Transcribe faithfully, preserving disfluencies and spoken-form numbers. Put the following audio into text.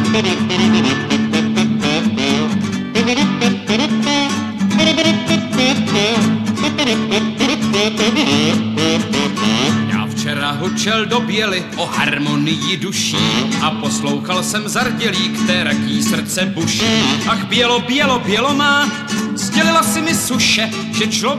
Já včera hučel do Běly o harmonii duší a poslouchal jsem zardělí, kteraký srdce buší. Ach, bělo, bělo, bělo má, sdělila si mi suše, že člověk